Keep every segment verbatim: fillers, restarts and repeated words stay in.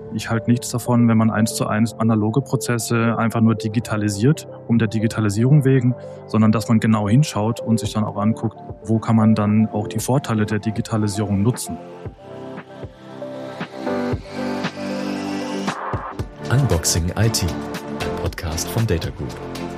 Ich halte nichts davon, wenn man eins zu eins analoge Prozesse einfach nur digitalisiert, um der Digitalisierung wegen, sondern dass man genau hinschaut und sich dann auch anguckt, wo kann man dann auch die Vorteile der Digitalisierung nutzen. Unboxing I T, ein Podcast von DataGroup.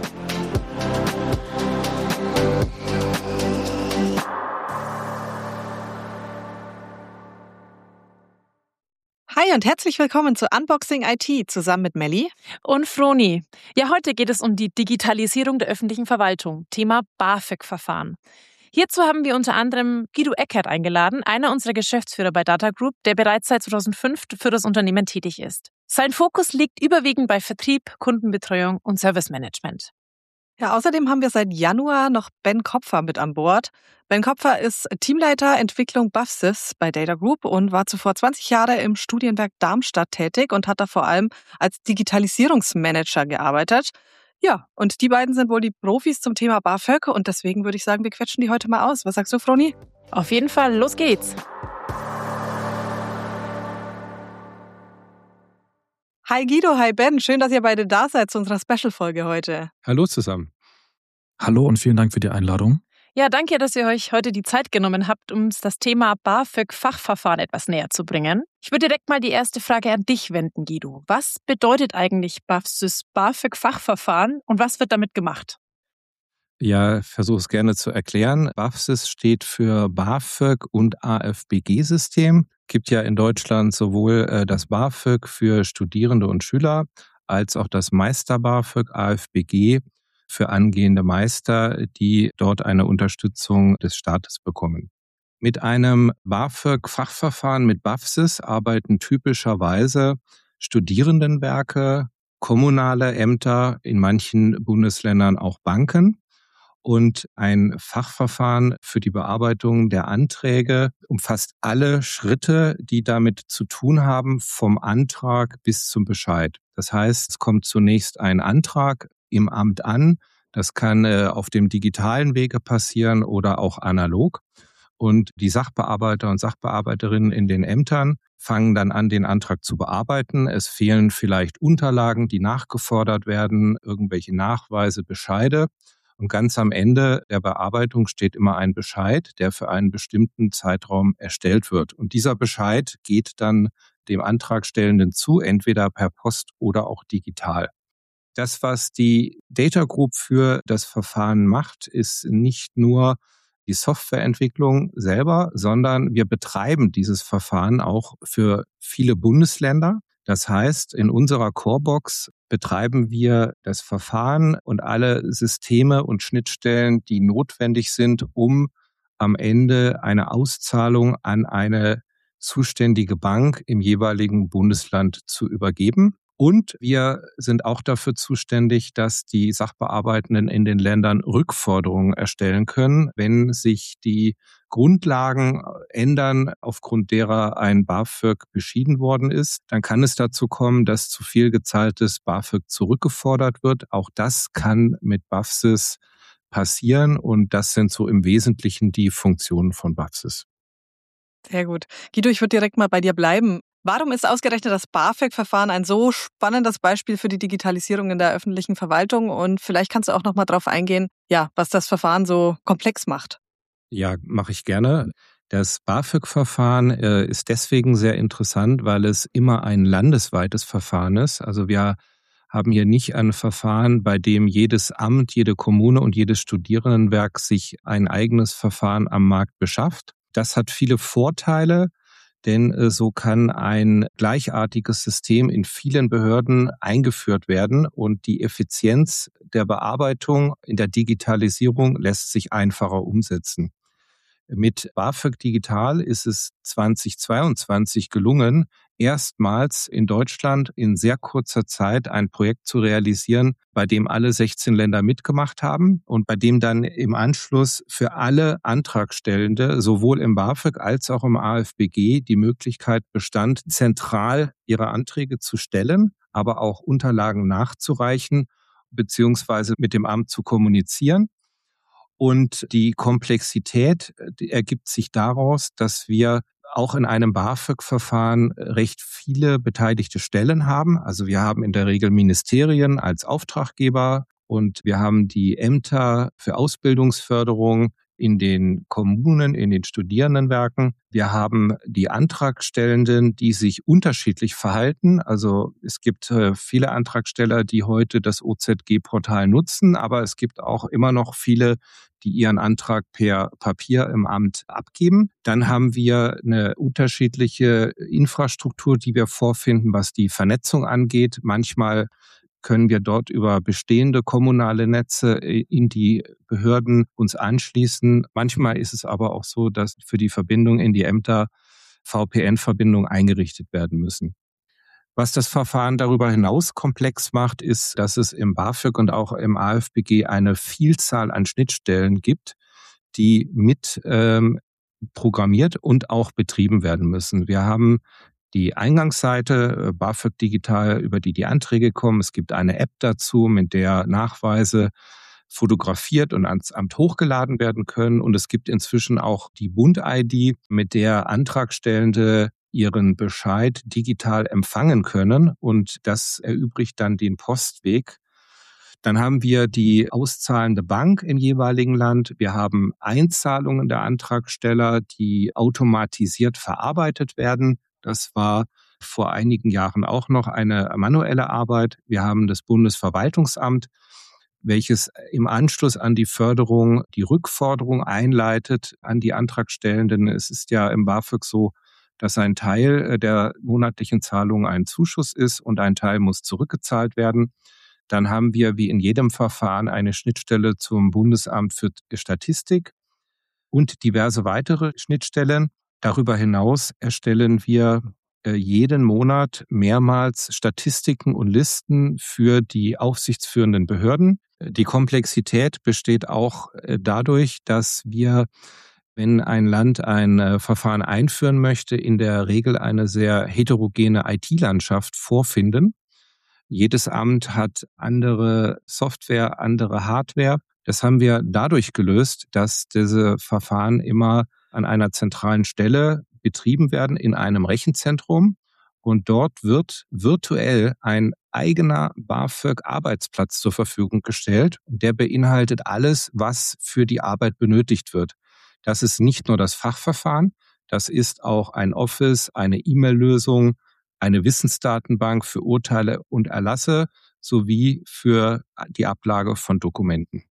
Hi und herzlich willkommen zu Unboxing I T zusammen mit Melli und Froni. Ja, heute geht es um die Digitalisierung der öffentlichen Verwaltung, Thema BAföG-Verfahren. Hierzu haben wir unter anderem Guido Eckert eingeladen, einer unserer Geschäftsführer bei DataGroup, der bereits seit zweitausendfünf für das Unternehmen tätig ist. Sein Fokus liegt überwiegend bei Vertrieb, Kundenbetreuung und Servicemanagement. Ja, außerdem haben wir seit Januar noch Ben Kopfer mit an Bord. Ben Kopfer ist Teamleiter Entwicklung BAfSys bei DataGroup und war zuvor zwanzig Jahre im Studienwerk Darmstadt tätig und hat da vor allem als Digitalisierungsmanager gearbeitet. Ja, und die beiden sind wohl die Profis zum Thema BAföG und deswegen würde ich sagen, wir quetschen die heute mal aus. Was sagst du, Froni? Auf jeden Fall, los geht's! Hi Guido, hi Ben, schön, dass ihr beide da seid zu unserer Special-Folge heute. Hallo zusammen. Hallo und vielen Dank für die Einladung. Ja, danke, dass ihr euch heute die Zeit genommen habt, um uns das Thema BAföG-Fachverfahren etwas näher zu bringen. Ich würde direkt mal die erste Frage an dich wenden, Guido. Was bedeutet eigentlich BAfSys BAföG-Fachverfahren und was wird damit gemacht? Ja, versuche es gerne zu erklären. BAfSys steht für BAföG und A F B G-System. Gibt ja in Deutschland sowohl äh, das BAföG für Studierende und Schüler als auch das Meister-BAföG A F B G für angehende Meister, die dort eine Unterstützung des Staates bekommen. Mit einem BAföG-Fachverfahren mit BAfSys arbeiten typischerweise Studierendenwerke, kommunale Ämter, in manchen Bundesländern auch Banken. Und ein Fachverfahren für die Bearbeitung der Anträge umfasst alle Schritte, die damit zu tun haben, vom Antrag bis zum Bescheid. Das heißt, es kommt zunächst ein Antrag im Amt an. Das kann äh, auf dem digitalen Wege passieren oder auch analog. Und die Sachbearbeiter und Sachbearbeiterinnen in den Ämtern fangen dann an, den Antrag zu bearbeiten. Es fehlen vielleicht Unterlagen, die nachgefordert werden, irgendwelche Nachweise, Bescheide. Und ganz am Ende der Bearbeitung steht immer ein Bescheid, der für einen bestimmten Zeitraum erstellt wird. Und dieser Bescheid geht dann dem Antragstellenden zu, entweder per Post oder auch digital. Das, was die DataGroup für das Verfahren macht, ist nicht nur die Softwareentwicklung selber, sondern wir betreiben dieses Verfahren auch für viele Bundesländer. Das heißt, in unserer Corebox betreiben wir das Verfahren und alle Systeme und Schnittstellen, die notwendig sind, um am Ende eine Auszahlung an eine zuständige Bank im jeweiligen Bundesland zu übergeben. Und wir sind auch dafür zuständig, dass die Sachbearbeitenden in den Ländern Rückforderungen erstellen können, wenn sich die Grundlagen ändern, aufgrund derer ein BAföG beschieden worden ist. Dann kann es dazu kommen, dass zu viel gezahltes BAföG zurückgefordert wird. Auch das kann mit BAfSys passieren und das sind so im Wesentlichen die Funktionen von BAfSys. Sehr gut. Guido, ich würde direkt mal bei dir bleiben. Warum ist ausgerechnet das BAföG-Verfahren ein so spannendes Beispiel für die Digitalisierung in der öffentlichen Verwaltung? Und vielleicht kannst du auch noch mal drauf eingehen, ja, was das Verfahren so komplex macht. Ja, mache ich gerne. Das BAföG-Verfahren äh, ist deswegen sehr interessant, weil es immer ein landesweites Verfahren ist. Also wir haben hier nicht ein Verfahren, bei dem jedes Amt, jede Kommune und jedes Studierendenwerk sich ein eigenes Verfahren am Markt beschafft. Das hat viele Vorteile. Denn äh, so kann ein gleichartiges System in vielen Behörden eingeführt werden und die Effizienz der Bearbeitung in der Digitalisierung lässt sich einfacher umsetzen. Mit BAföG Digital ist es zweitausendzweiundzwanzig gelungen, erstmals in Deutschland in sehr kurzer Zeit ein Projekt zu realisieren, bei dem alle sechzehn Länder mitgemacht haben und bei dem dann im Anschluss für alle Antragstellende, sowohl im BAföG als auch im A F B G, die Möglichkeit bestand, zentral ihre Anträge zu stellen, aber auch Unterlagen nachzureichen beziehungsweise mit dem Amt zu kommunizieren. Und die Komplexität die ergibt sich daraus, dass wir auch in einem BAföG-Verfahren recht viele beteiligte Stellen haben. Also wir haben in der Regel Ministerien als Auftraggeber und wir haben die Ämter für Ausbildungsförderung in den Kommunen, in den Studierendenwerken. Wir haben die Antragstellenden, die sich unterschiedlich verhalten. Also es gibt viele Antragsteller, die heute das O Z G-Portal nutzen, aber es gibt auch immer noch viele, die ihren Antrag per Papier im Amt abgeben. Dann haben wir eine unterschiedliche Infrastruktur, die wir vorfinden, was die Vernetzung angeht. Manchmal können wir dort über bestehende kommunale Netze in die Behörden uns anschließen. Manchmal ist es aber auch so, dass für die Verbindung in die Ämter V P N-Verbindungen eingerichtet werden müssen. Was das Verfahren darüber hinaus komplex macht, ist, dass es im BAföG und auch im A F B G eine Vielzahl an Schnittstellen gibt, die mit ähm, programmiert und auch betrieben werden müssen. Wir haben die Eingangsseite BAföG Digital, über die die Anträge kommen. Es gibt eine App dazu, mit der Nachweise fotografiert und ans Amt hochgeladen werden können. Und es gibt inzwischen auch die Bund-I D, mit der Antragstellende ihren Bescheid digital empfangen können. Und das erübrigt dann den Postweg. Dann haben wir die auszahlende Bank im jeweiligen Land. Wir haben Einzahlungen der Antragsteller, die automatisiert verarbeitet werden. Das war vor einigen Jahren auch noch eine manuelle Arbeit. Wir haben das Bundesverwaltungsamt, welches im Anschluss an die Förderung die Rückforderung einleitet an die Antragstellenden. Es ist ja im BAföG so, dass ein Teil der monatlichen Zahlung ein Zuschuss ist und ein Teil muss zurückgezahlt werden. Dann haben wir wie in jedem Verfahren eine Schnittstelle zum Bundesamt für Statistik und diverse weitere Schnittstellen. Darüber hinaus erstellen wir jeden Monat mehrmals Statistiken und Listen für die aufsichtsführenden Behörden. Die Komplexität besteht auch dadurch, dass wir, wenn ein Land ein Verfahren einführen möchte, in der Regel eine sehr heterogene I T-Landschaft vorfinden. Jedes Amt hat andere Software, andere Hardware. Das haben wir dadurch gelöst, dass diese Verfahren immer an einer zentralen Stelle betrieben werden in einem Rechenzentrum. Und dort wird virtuell ein eigener BAföG-Arbeitsplatz zur Verfügung gestellt. Der beinhaltet alles, was für die Arbeit benötigt wird. Das ist nicht nur das Fachverfahren, das ist auch ein Office, eine E-Mail-Lösung, eine Wissensdatenbank für Urteile und Erlasse sowie für die Ablage von Dokumenten.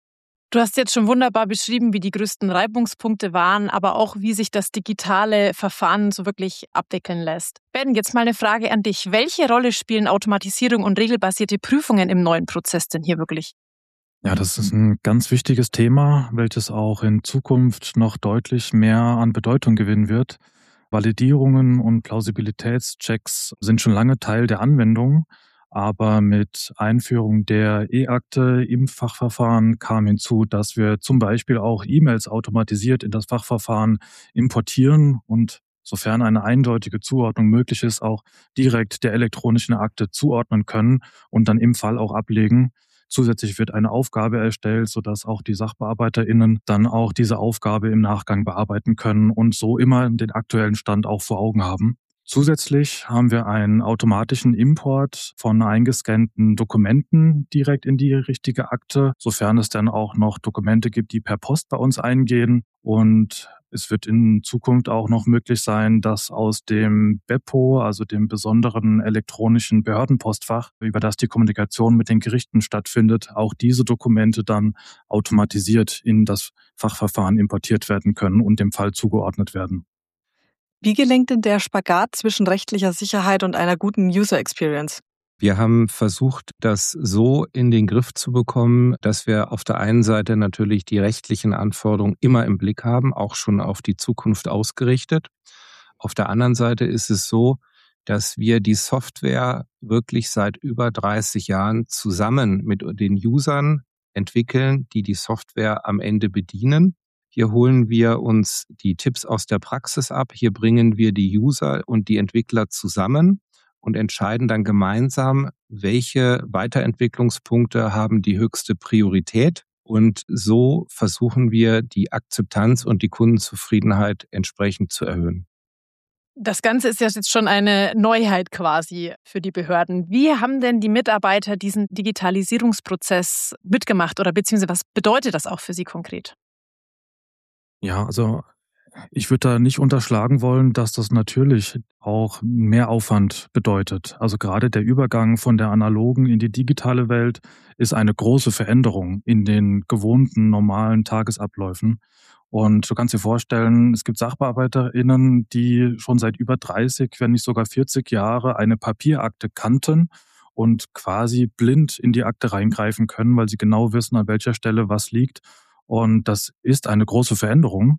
Du hast jetzt schon wunderbar beschrieben, wie die größten Reibungspunkte waren, aber auch, wie sich das digitale Verfahren so wirklich abwickeln lässt. Ben, jetzt mal eine Frage an dich. Welche Rolle spielen Automatisierung und regelbasierte Prüfungen im neuen Prozess denn hier wirklich? Ja, das ist ein ganz wichtiges Thema, welches auch in Zukunft noch deutlich mehr an Bedeutung gewinnen wird. Validierungen und Plausibilitätschecks sind schon lange Teil der Anwendung. Aber mit Einführung der E-Akte im Fachverfahren kam hinzu, dass wir zum Beispiel auch E-Mails automatisiert in das Fachverfahren importieren und sofern eine eindeutige Zuordnung möglich ist, auch direkt der elektronischen Akte zuordnen können und dann im Fall auch ablegen. Zusätzlich wird eine Aufgabe erstellt, sodass auch die SachbearbeiterInnen dann auch diese Aufgabe im Nachgang bearbeiten können und so immer den aktuellen Stand auch vor Augen haben. Zusätzlich haben wir einen automatischen Import von eingescannten Dokumenten direkt in die richtige Akte, sofern es dann auch noch Dokumente gibt, die per Post bei uns eingehen. Und es wird in Zukunft auch noch möglich sein, dass aus dem Bepo, also dem besonderen elektronischen Behördenpostfach, über das die Kommunikation mit den Gerichten stattfindet, auch diese Dokumente dann automatisiert in das Fachverfahren importiert werden können und dem Fall zugeordnet werden. Wie gelingt denn der Spagat zwischen rechtlicher Sicherheit und einer guten User Experience? Wir haben versucht, das so in den Griff zu bekommen, dass wir auf der einen Seite natürlich die rechtlichen Anforderungen immer im Blick haben, auch schon auf die Zukunft ausgerichtet. Auf der anderen Seite ist es so, dass wir die Software wirklich seit über dreißig Jahren zusammen mit den Usern entwickeln, die die Software am Ende bedienen. Hier holen wir uns die Tipps aus der Praxis ab. Hier bringen wir die User und die Entwickler zusammen und entscheiden dann gemeinsam, welche Weiterentwicklungspunkte haben die höchste Priorität. Und so versuchen wir, die Akzeptanz und die Kundenzufriedenheit entsprechend zu erhöhen. Das Ganze ist ja jetzt schon eine Neuheit quasi für die Behörden. Wie haben denn die Mitarbeiter diesen Digitalisierungsprozess mitgemacht oder beziehungsweise was bedeutet das auch für sie konkret? Ja, also ich würde da nicht unterschlagen wollen, dass das natürlich auch mehr Aufwand bedeutet. Also gerade der Übergang von der analogen in die digitale Welt ist eine große Veränderung in den gewohnten normalen Tagesabläufen. Und du kannst dir vorstellen, es gibt SachbearbeiterInnen, die schon seit über dreißig, wenn nicht sogar vierzig Jahre eine Papierakte kannten und quasi blind in die Akte reingreifen können, weil sie genau wissen, an welcher Stelle was liegt. Und das ist eine große Veränderung.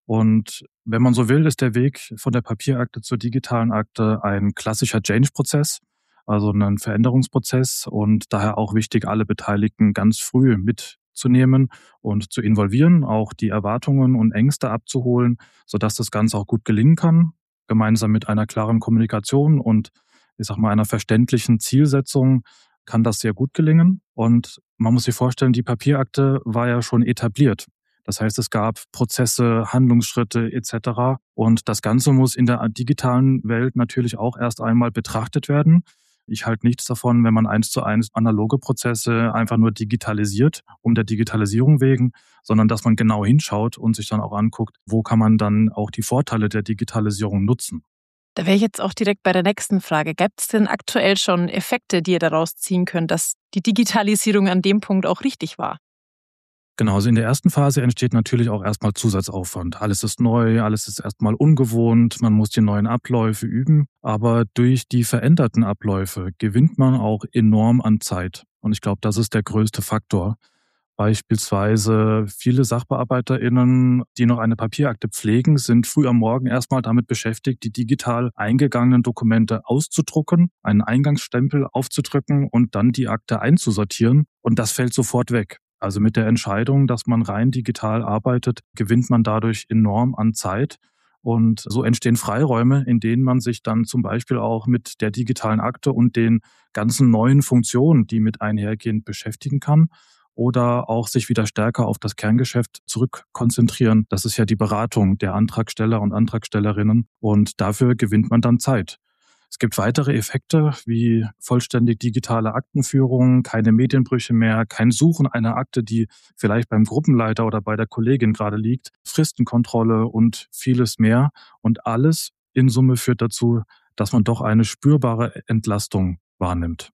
Und wenn man so will, ist der Weg von der Papierakte zur digitalen Akte ein klassischer Change-Prozess, also ein Veränderungsprozess und daher auch wichtig, alle Beteiligten ganz früh mitzunehmen und zu involvieren, auch die Erwartungen und Ängste abzuholen, sodass das Ganze auch gut gelingen kann, gemeinsam mit einer klaren Kommunikation und ich sag mal einer verständlichen Zielsetzung kann das sehr gut gelingen. Und man muss sich vorstellen, die Papierakte war ja schon etabliert. Das heißt, es gab Prozesse, Handlungsschritte et cetera. Und das Ganze muss in der digitalen Welt natürlich auch erst einmal betrachtet werden. Ich halte nichts davon, wenn man eins zu eins analoge Prozesse einfach nur digitalisiert, um der Digitalisierung wegen, sondern dass man genau hinschaut und sich dann auch anguckt, wo kann man dann auch die Vorteile der Digitalisierung nutzen. Da wäre ich jetzt auch direkt bei der nächsten Frage. Gibt es denn aktuell schon Effekte, die ihr daraus ziehen könnt, dass die Digitalisierung an dem Punkt auch richtig war? Genau, also in der ersten Phase entsteht natürlich auch erstmal Zusatzaufwand. Alles ist neu, alles ist erstmal ungewohnt, man muss die neuen Abläufe üben. Aber durch die veränderten Abläufe gewinnt man auch enorm an Zeit. Und ich glaube, das ist der größte Faktor. Beispielsweise viele SachbearbeiterInnen, die noch eine Papierakte pflegen, sind früh am Morgen erstmal damit beschäftigt, die digital eingegangenen Dokumente auszudrucken, einen Eingangsstempel aufzudrücken und dann die Akte einzusortieren. Und das fällt sofort weg. Also mit der Entscheidung, dass man rein digital arbeitet, gewinnt man dadurch enorm an Zeit. Und so entstehen Freiräume, in denen man sich dann zum Beispiel auch mit der digitalen Akte und den ganzen neuen Funktionen, die mit einhergehen, beschäftigen kann. Oder auch sich wieder stärker auf das Kerngeschäft zurückkonzentrieren. Das ist ja die Beratung der Antragsteller und Antragstellerinnen. Und dafür gewinnt man dann Zeit. Es gibt weitere Effekte wie vollständig digitale Aktenführung, keine Medienbrüche mehr, kein Suchen einer Akte, die vielleicht beim Gruppenleiter oder bei der Kollegin gerade liegt, Fristenkontrolle und vieles mehr. Und alles in Summe führt dazu, dass man doch eine spürbare Entlastung wahrnimmt.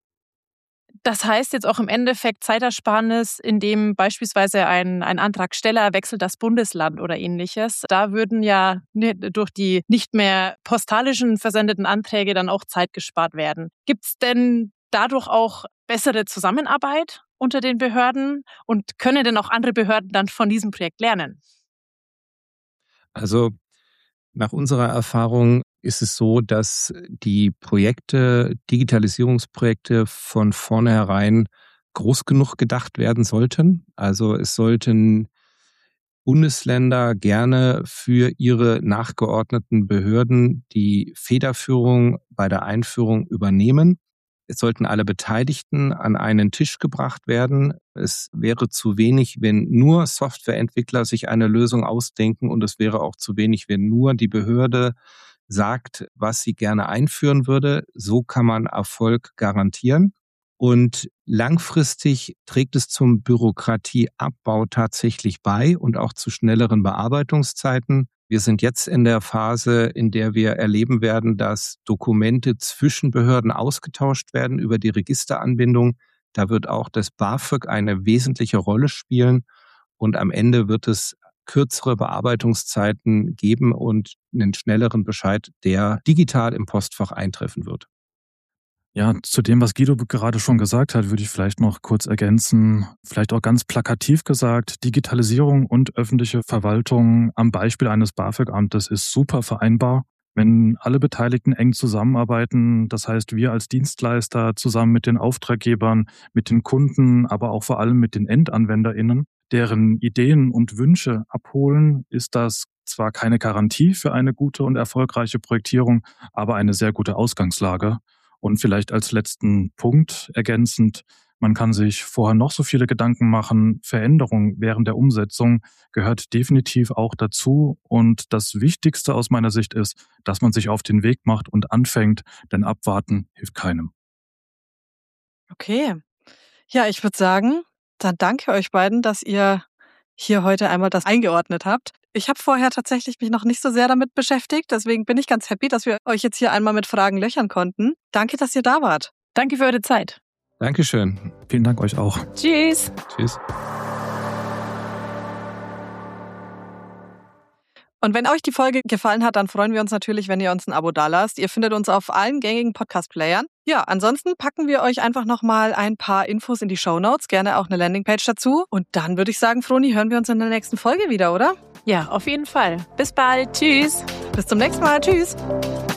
Das heißt jetzt auch im Endeffekt Zeitersparnis, indem beispielsweise ein, ein Antragsteller wechselt das Bundesland oder ähnliches. Da würden ja durch die nicht mehr postalischen versendeten Anträge dann auch Zeit gespart werden. Gibt es denn dadurch auch bessere Zusammenarbeit unter den Behörden und können denn auch andere Behörden dann von diesem Projekt lernen? Also nach unserer Erfahrung ist es so, dass die Projekte, Digitalisierungsprojekte von vornherein groß genug gedacht werden sollten. Also es sollten Bundesländer gerne für ihre nachgeordneten Behörden die Federführung bei der Einführung übernehmen. Es sollten alle Beteiligten an einen Tisch gebracht werden. Es wäre zu wenig, wenn nur Softwareentwickler sich eine Lösung ausdenken und es wäre auch zu wenig, wenn nur die Behörde sagt, was sie gerne einführen würde. So kann man Erfolg garantieren. Und langfristig trägt es zum Bürokratieabbau tatsächlich bei und auch zu schnelleren Bearbeitungszeiten. Wir sind jetzt in der Phase, in der wir erleben werden, dass Dokumente zwischen Behörden ausgetauscht werden über die Registeranbindung. Da wird auch das BAföG eine wesentliche Rolle spielen. Und am Ende wird es kürzere Bearbeitungszeiten geben und einen schnelleren Bescheid, der digital im Postfach eintreffen wird. Ja, zu dem, was Guido gerade schon gesagt hat, würde ich vielleicht noch kurz ergänzen, vielleicht auch ganz plakativ gesagt, Digitalisierung und öffentliche Verwaltung am Beispiel eines BAföG-Amtes ist super vereinbar. Wenn alle Beteiligten eng zusammenarbeiten, das heißt wir als Dienstleister zusammen mit den Auftraggebern, mit den Kunden, aber auch vor allem mit den EndanwenderInnen, deren Ideen und Wünsche abholen, ist das zwar keine Garantie für eine gute und erfolgreiche Projektierung, aber eine sehr gute Ausgangslage. Und vielleicht als letzten Punkt ergänzend, Man kann sich vorher noch so viele Gedanken machen. Veränderung während der Umsetzung gehört definitiv auch dazu. Und das Wichtigste aus meiner Sicht ist, dass man sich auf den Weg macht und anfängt, denn abwarten hilft keinem. Okay. Ja, ich würde sagen, dann danke euch beiden, dass ihr hier heute einmal das eingeordnet habt. Ich habe vorher tatsächlich mich noch nicht so sehr damit beschäftigt, deswegen bin ich ganz happy, dass wir euch jetzt hier einmal mit Fragen löchern konnten. Danke, dass ihr da wart. Danke für eure Zeit. Dankeschön. Vielen Dank euch auch. Tschüss. Tschüss. Und wenn euch die Folge gefallen hat, dann freuen wir uns natürlich, wenn ihr uns ein Abo dalasst. Ihr findet uns auf allen gängigen Podcast-Playern. Ja, ansonsten packen wir euch einfach nochmal ein paar Infos in die Shownotes, gerne auch eine Landingpage dazu. Und dann würde ich sagen, Froni, hören wir uns in der nächsten Folge wieder, oder? Ja, auf jeden Fall. Bis bald. Tschüss. Bis zum nächsten Mal. Tschüss.